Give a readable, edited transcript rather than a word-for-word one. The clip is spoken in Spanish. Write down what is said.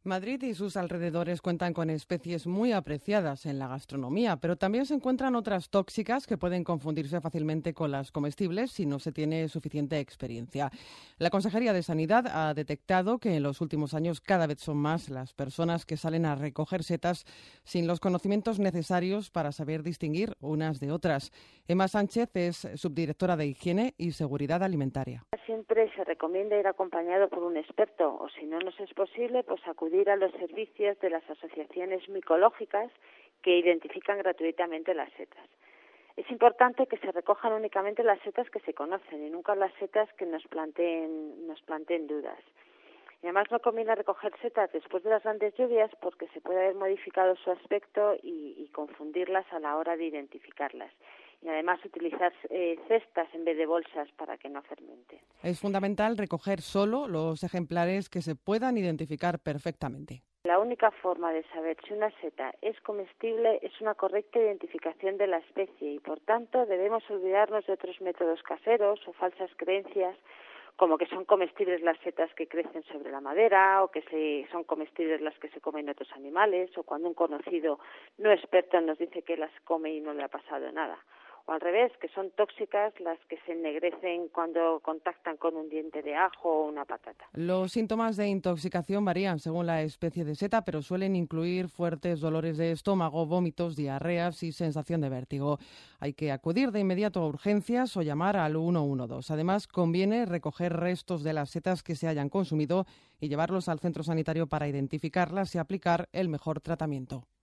Madrid y sus alrededores cuentan con especies muy apreciadas en la gastronomía, pero también se encuentran otras tóxicas que pueden confundirse fácilmente con las comestibles si no se tiene suficiente experiencia. La Consejería de Sanidad ha detectado que en los últimos años cada vez son más las personas que salen a recoger setas sin los conocimientos necesarios para saber distinguir unas de otras. Emma Sánchez es subdirectora de Higiene y Seguridad Alimentaria. Siempre se recomienda ir acompañado por un experto o, si no nos es posible, pues acudir a los servicios de las asociaciones micológicas que identifican gratuitamente las setas. Es importante que se recojan únicamente las setas que se conocen y nunca las setas que nos planteen dudas. Y además no conviene recoger setas después de las grandes lluvias porque se puede haber modificado su aspecto y confundirlas a la hora de identificarlas. Y además utilizar cestas en vez de bolsas para que no fermenten. Es fundamental recoger solo los ejemplares que se puedan identificar perfectamente. La única forma de saber si una seta es comestible es una correcta identificación de la especie y, por tanto, debemos olvidarnos de otros métodos caseros o falsas creencias como que son comestibles las setas que crecen sobre la madera o que son comestibles las que se comen otros animales o cuando un conocido no experto nos dice que las come y no le ha pasado nada. O al revés, que son tóxicas las que se ennegrecen cuando contactan con un diente de ajo o una patata. Los síntomas de intoxicación varían según la especie de seta, pero suelen incluir fuertes dolores de estómago, vómitos, diarreas y sensación de vértigo. Hay que acudir de inmediato a urgencias o llamar al 112. Además, conviene recoger restos de las setas que se hayan consumido y llevarlos al centro sanitario para identificarlas y aplicar el mejor tratamiento.